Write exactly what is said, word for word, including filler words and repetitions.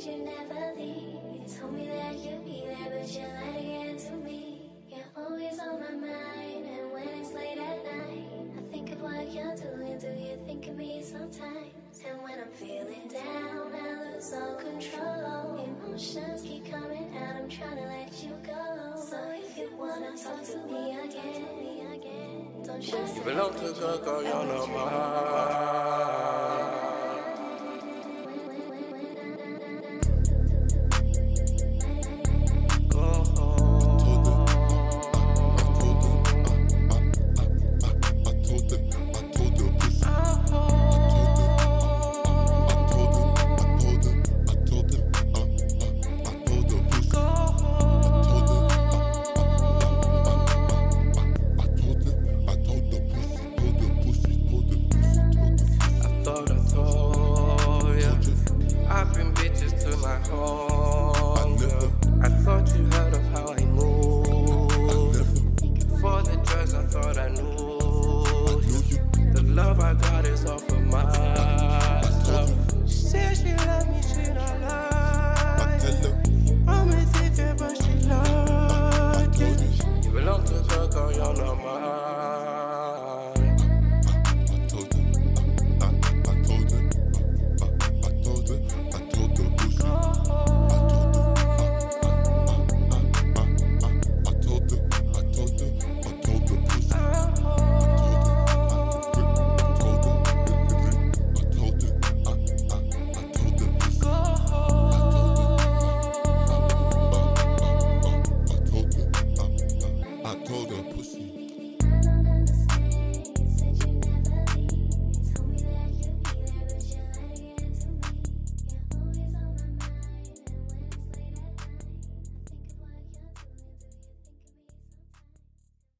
that you never leave. You told me that you'd be there, but you lied again to me. You're always on my mind, and when it's late at night, I think of what you're doing. Do you think of me sometimes? And when I'm feeling down, I lose all control. Emotions keep coming out, I'm trying to let you go. So if you wanna talk to me again, don't try to Belong to go, go, you're not mine.